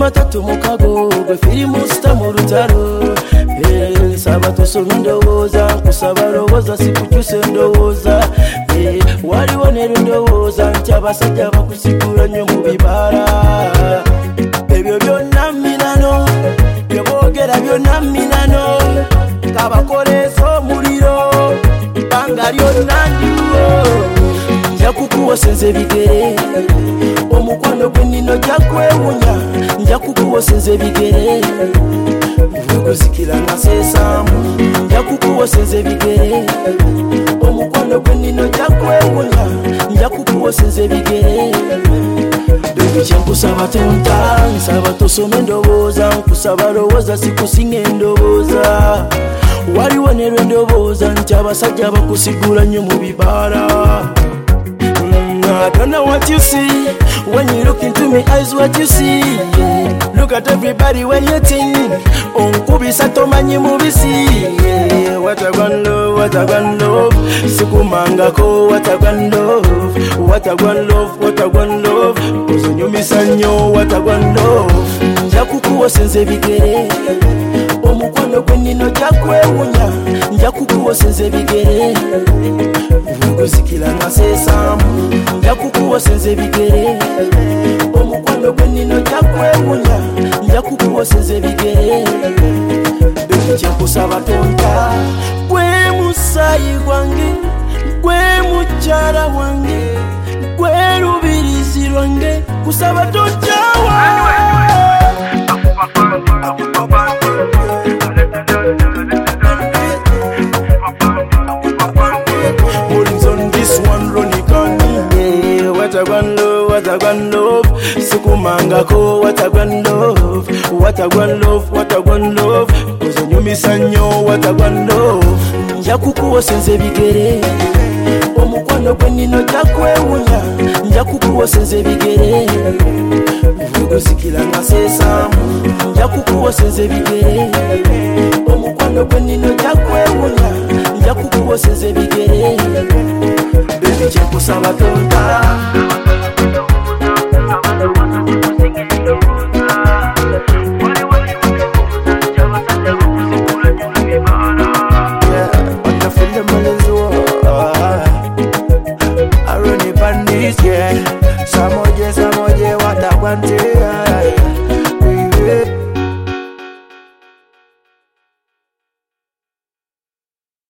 matatu mukago gwe firimu sita mu lutalo nsaba tosoma endowooza nkusaba lowooza sikukyusa endowooza waliwo ne lundowooza nti abasajja bakusigula nnyo mu bibaala ebyo byonna minano byeboogera byonna minano kabakoleesa omuliro banga lyonna ndiwo nja kukuwosenza ebigere omukwano gw'ennino gya kwewunya nja kukuwosenza ebigere guzikira naseesaamu nja kukuwosenza ebigere omukwano gw'ennino gya kwewunya nja kukuwosenza ebigere kyenkusaba tonta nsaba tosoma endowooza nkusaba lowooza sikusinga endowooza waliwo ne lwendowooza nti abasajja bakusigula nnyo mu bibaala I don't know what you see when you look into my eyes. What you see? Look at everybody when you think. Onkubisa tomanyi mubisi. What a grand love, what a grand love. Sikumangako, what a grand love. What a grand love, what a grand love. Ozonyumisanyo, what a grand love. Nja kukuwosenza ebigere omukwano gw'ennino gya kwewunya nja kukuwosenza ebigere guzikira naseesaamu nja kukuwosenza ebigere omukwano gw'ennino gya kwewunya nja kukuwosenza ebigere kyenkusaba tonta gwe musaayi gwange gwe mukyala wange gwe lubirizi lwange kusaba tonjawa What a grand love, what a grand love. Sikumangako, what a grand love. What a grand love, what a grand love. Ozonyumisanyo, what a grand love. Nja kukuwosenza ebigere omukwano gw'ennino gya kwewunya nja kukuwosenza ebigere guzikira naseesaamu nja kukuwosenza ebigere omukwano gw'ennino gya kwewunya nja kukuwosenza ebigere kyenkusaba tonta Samoje, watakwante